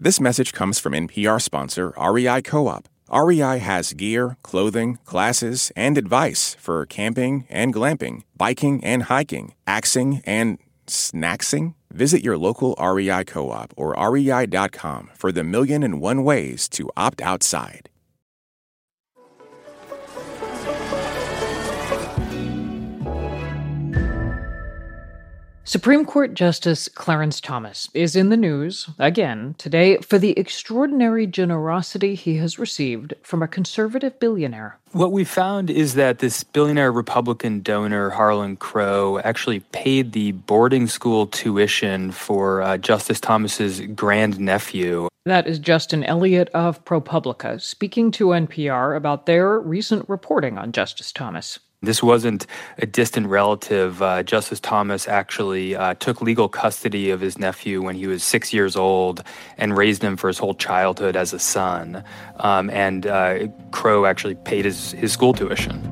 This message comes from NPR sponsor REI Co-op. REI has gear, clothing, classes, and advice for camping and glamping, biking and hiking, axing and snacksing. Visit your local REI Co-op or rei.com for the 1,000,001 ways to opt outside. Supreme Court Justice Clarence Thomas is in the news again today for the extraordinary generosity he has received from a conservative billionaire. What we found is that this billionaire Republican donor, Harlan Crow, actually paid the boarding school tuition for Justice Thomas's grandnephew. That is Justin Elliott of ProPublica speaking to NPR about their recent reporting on Justice Thomas. This wasn't a distant relative. Justice Thomas actually took legal custody of his nephew when he was 6 years old and raised him for his whole childhood as a son. And Crow actually paid his school tuition.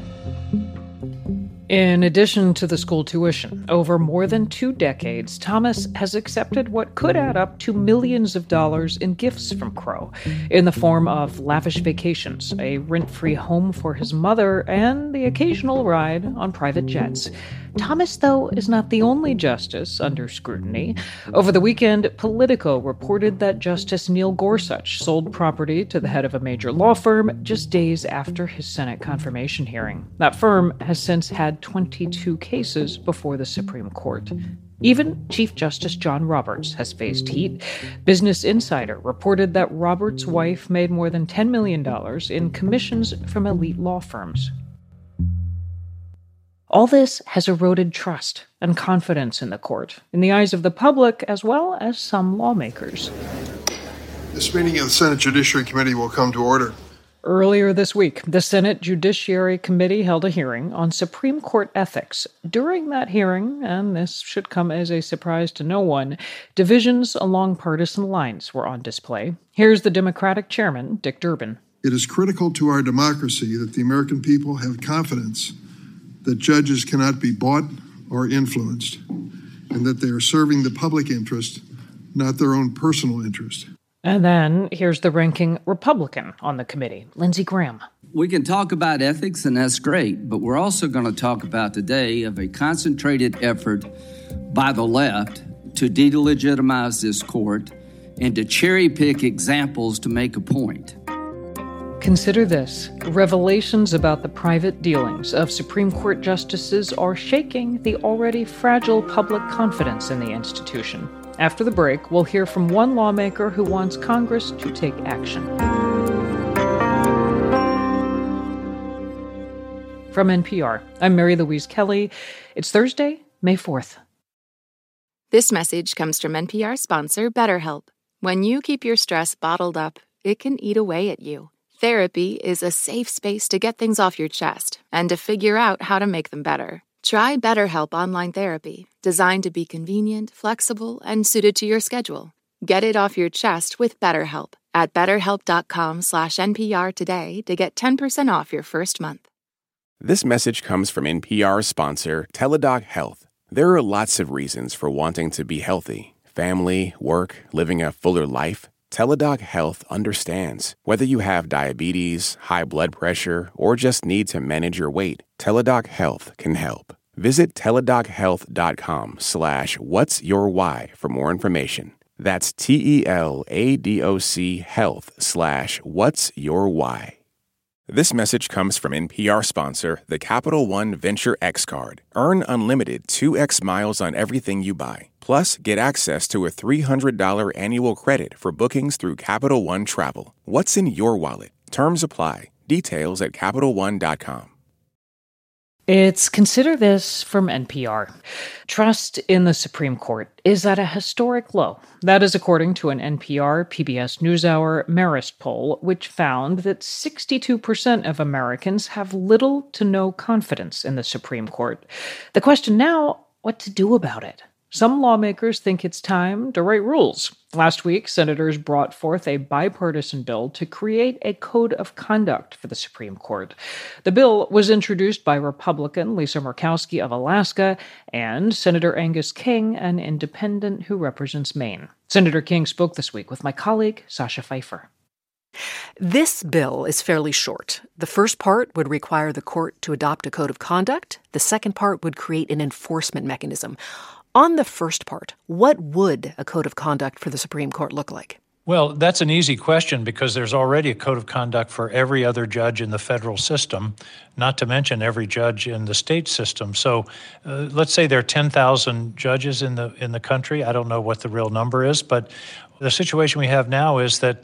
In addition to the school tuition, over more than 2 decades, Thomas has accepted what could add up to millions of dollars in gifts from Crow, in the form of lavish vacations, a rent-free home for his mother, and the occasional ride on private jets. Thomas, though, is not the only justice under scrutiny. Over the weekend, Politico reported that Justice Neil Gorsuch sold property to the head of a major law firm just days after his Senate confirmation hearing. That firm has since had 22 cases before the Supreme Court. Even Chief Justice John Roberts has faced heat. Business Insider reported that Roberts' wife made more than $10 million in commissions from elite law firms. All this has eroded trust and confidence in the court, in the eyes of the public as well as some lawmakers. This meeting of the Senate Judiciary Committee will come to order. Earlier this week, the Senate Judiciary Committee held a hearing on Supreme Court ethics. During that hearing, and this should come as a surprise to no one, divisions along partisan lines were on display. Here's the Democratic chairman, Dick Durbin. It is critical to our democracy that the American people have confidence that judges cannot be bought or influenced, and that they are serving the public interest, not their own personal interest. And then here's the ranking Republican on the committee, Lindsey Graham. We can talk about ethics, and that's great, but we're also going to talk about today of a concentrated effort by the left to delegitimize this court and to cherry-pick examples to make a point. Consider this. Revelations about the private dealings of Supreme Court justices are shaking the already fragile public confidence in the institution. After the break, we'll hear from one lawmaker who wants Congress to take action. From NPR, I'm Mary Louise Kelly. It's Thursday, May 4th. This message comes from NPR sponsor BetterHelp. When you keep your stress bottled up, it can eat away at you. Therapy is a safe space to get things off your chest and to figure out how to make them better. Try BetterHelp Online Therapy, designed to be convenient, flexible, and suited to your schedule. Get it off your chest with BetterHelp at betterhelp.com/NPR today to get 10% off your first month. This message comes from NPR sponsor Teladoc Health. There are lots of reasons for wanting to be healthy. Family, work, living a fuller life. Teladoc Health understands. Whether you have diabetes, high blood pressure, or just need to manage your weight, Teladoc Health can help. Visit teladochealth.com/whatsyourwhy for more information. That's TELADOC health/whatsyourwhy. This message comes from NPR sponsor, the Capital One Venture X Card. Earn unlimited 2x miles on everything you buy. Plus, get access to a $300 annual credit for bookings through Capital One Travel. What's in your wallet? Terms apply. Details at CapitalOne.com. It's Consider This from NPR. Trust in the Supreme Court is at a historic low. That is according to an NPR PBS NewsHour Marist poll, which found that 62% of Americans have little to no confidence in the Supreme Court. The question now, what to do about it? Some lawmakers think it's time to write rules. Last week, senators brought forth a bipartisan bill to create a code of conduct for the Supreme Court. The bill was introduced by Republican Lisa Murkowski of Alaska and Senator Angus King, an independent who represents Maine. Senator King spoke this week with my colleague, Sasha Pfeiffer. This bill is fairly short. The first part would require the court to adopt a code of conduct. The second part would create an enforcement mechanism. On the first part, what would a code of conduct for the Supreme Court look like? Well, that's an easy question because there's already a code of conduct for every other judge in the federal system, not to mention every judge in the state system. So let's say there are 10,000 judges in the country. I don't know what the real number is, but the situation we have now is that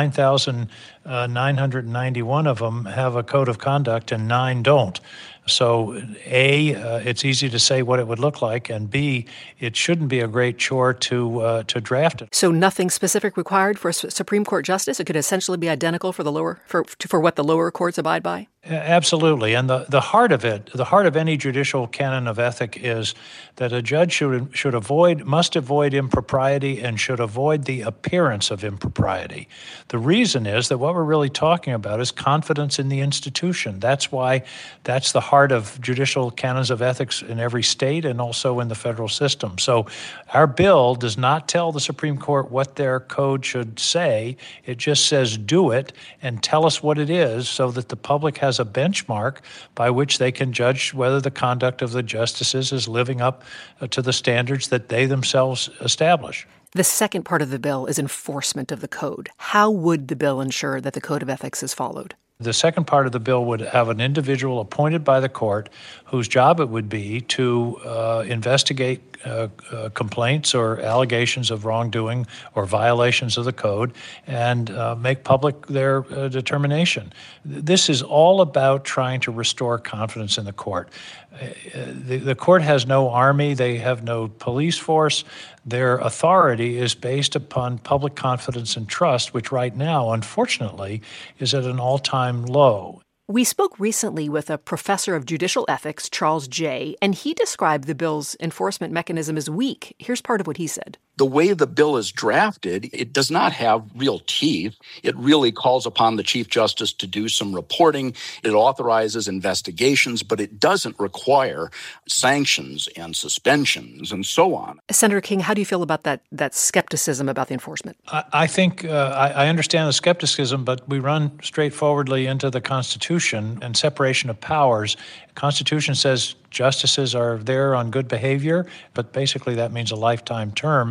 9,991 of them have a code of conduct and 9 don't. So A, it's easy to say what it would look like, and B, it shouldn't be a great chore to draft it. So nothing specific required for a Supreme Court justice? It could essentially be identical for the lower for what the lower courts abide by? Absolutely. And the heart of it, the heart of any judicial canon of ethic is that a judge must avoid impropriety and should avoid the appearance of impropriety. The reason is that what we're really talking about is confidence in the institution. That's why that's the heart of judicial canons of ethics in every state and also in the federal system. So our bill does not tell the Supreme Court what their code should say. It just says do it and tell us what it is so that the public has a benchmark by which they can judge whether the conduct of the justices is living up to the standards that they themselves establish. The second part of the bill is enforcement of the code. How would the bill ensure that the code of ethics is followed? The second part of the bill would have an individual appointed by the court whose job it would be to investigate complaints or allegations of wrongdoing or violations of the code and make public their determination. This is all about trying to restore confidence in the court. The court has no army, they have no police force. Their authority is based upon public confidence and trust, which right now, unfortunately, is at an all-time low. We spoke recently with a professor of judicial ethics, Charles Jay, and he described the bill's enforcement mechanism as weak. Here's part of what he said. The way the bill is drafted, it does not have real teeth. It really calls upon the Chief Justice to do some reporting. It authorizes investigations, but it doesn't require sanctions and suspensions and so on. Senator King, how do you feel about that skepticism about the enforcement? I think I understand the skepticism, but we run straightforwardly into the Constitution and separation of powers. The Constitution says justices are there on good behavior, but basically that means a lifetime term.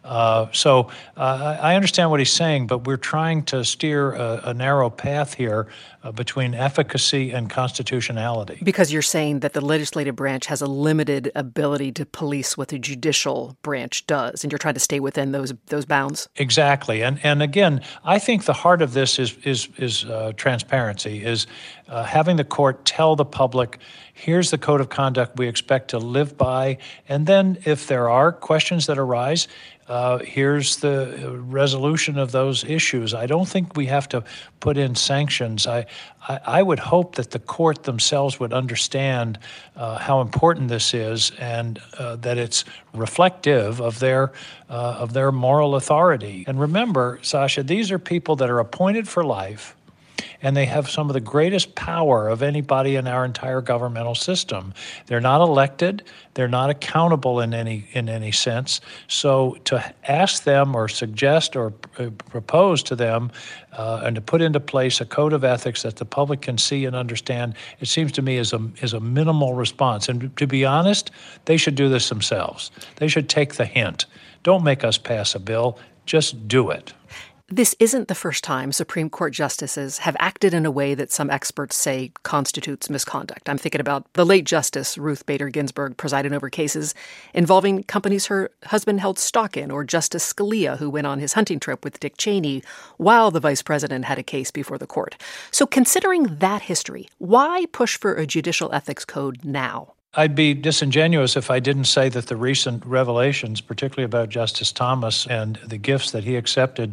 So I understand what he's saying, but we're trying to steer a narrow path here between efficacy and constitutionality. Because you're saying that the legislative branch has a limited ability to police what the judicial branch does, and you're trying to stay within those bounds? Exactly. And again, I think the heart of this is transparency, is having the court tell the public, here's the code of conduct we expect to live by, and then if there are questions that arise, here's the resolution of those issues. I don't think we have to put in sanctions. I would hope that the court themselves would understand how important this is and that it's reflective of their moral authority. And remember, Sasha, these are people that are appointed for life, and they have some of the greatest power of anybody in our entire governmental system. They're not elected. They're not accountable in any sense. So to ask them or suggest or propose to them and to put into place a code of ethics that the public can see and understand, it seems to me is a minimal response. And to be honest, they should do this themselves. They should take the hint. Don't make us pass a bill. Just do it. This isn't the first time Supreme Court justices have acted in a way that some experts say constitutes misconduct. I'm thinking about the late Justice Ruth Bader Ginsburg presiding over cases involving companies her husband held stock in, or Justice Scalia, who went on his hunting trip with Dick Cheney while the vice president had a case before the court. So considering that history, why push for a judicial ethics code now? I'd be disingenuous if I didn't say that the recent revelations, particularly about Justice Thomas and the gifts that he accepted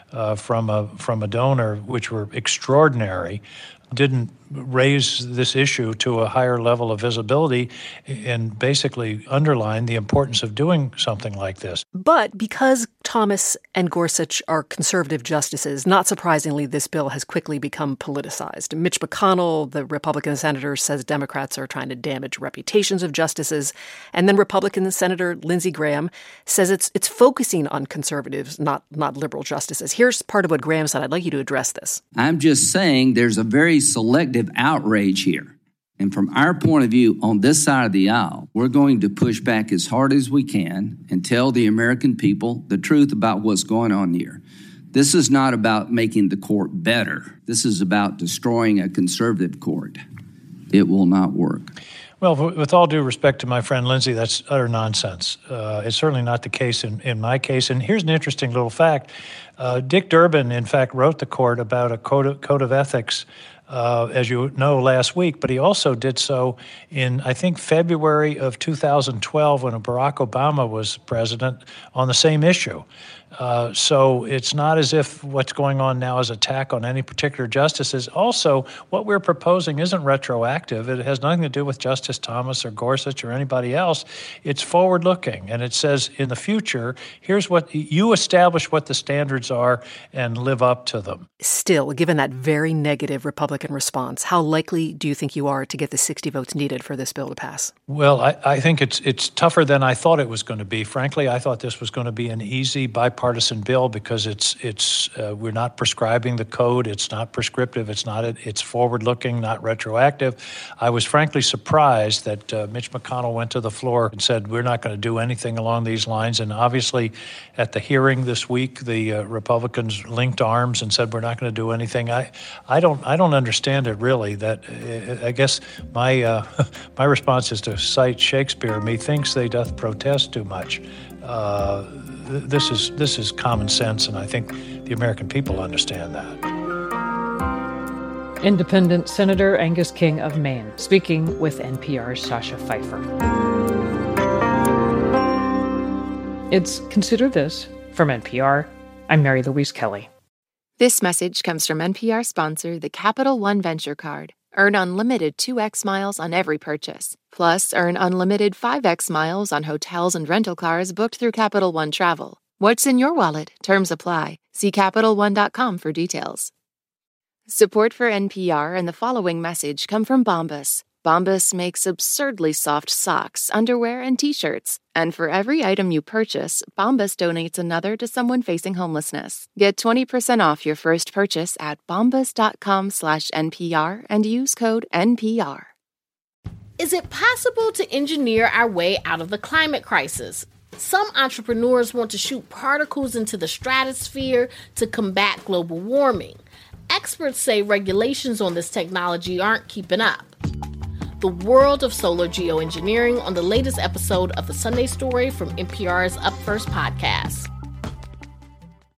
from a donor, which were extraordinary, didn't raise this issue to a higher level of visibility and basically underline the importance of doing something like this. But because Thomas and Gorsuch are conservative justices, not surprisingly, this bill has quickly become politicized. Mitch McConnell, the Republican senator, says Democrats are trying to damage reputations of justices. And then Republican Senator Lindsey Graham says it's focusing on conservatives, not liberal justices. Here's part of what Graham said. I'd like you to address this. I'm just saying there's a very selective outrage here. And from our point of view on this side of the aisle, we're going to push back as hard as we can and tell the American people the truth about what's going on here. This is not about making the court better. This is about destroying a conservative court. It will not work. Well, with all due respect to my friend Lindsey, that's utter nonsense. It's certainly not the case in my case. And here's an interesting little fact. Dick Durbin, in fact, wrote the court about a code of ethics, as you know, last week. But he also did so in, I think, February of 2012 when Barack Obama was president on the same issue. So it's not as if what's going on now is an attack on any particular justices. Also, what we're proposing isn't retroactive. It has nothing to do with Justice Thomas or Gorsuch or anybody else. It's forward-looking, and it says in the future, here's what you establish what the standards are and live up to them. Still, given that very negative Republican response, how likely do you think you are to get the 60 votes needed for this bill to pass? Well, I think it's tougher than I thought it was going to be. Frankly, I thought this was going to be an easy bipartisan bill because we're not prescribing the code. It's not prescriptive. It's forward-looking, not retroactive. I was frankly surprised that Mitch McConnell went to the floor and said we're not going to do anything along these lines. And obviously, at the hearing this week, the Republicans linked arms and said we're not going to do anything. I don't understand it really. That I guess my my response is to cite Shakespeare. Methinks they doth protest too much. This is common sense, and I think the American people understand that. Independent Senator Angus King of Maine, speaking with NPR's Sasha Pfeiffer. It's Consider This from NPR. I'm Mary Louise Kelly. This message comes from NPR sponsor, the Capital One Venture Card. Earn unlimited 2x miles on every purchase. Plus, earn unlimited 5x miles on hotels and rental cars booked through Capital One Travel. What's in your wallet? Terms apply. See CapitalOne.com for details. Support for NPR and the following message come from Bombas. Bombas makes absurdly soft socks, underwear, and T-shirts. And for every item you purchase, Bombas donates another to someone facing homelessness. Get 20% off your first purchase at bombas.com/NPR and use code NPR. Is it possible to engineer our way out of the climate crisis? Some entrepreneurs want to shoot particles into the stratosphere to combat global warming. Experts say regulations on this technology aren't keeping up. The world of solar geoengineering on the latest episode of The Sunday Story from NPR's Up First podcast.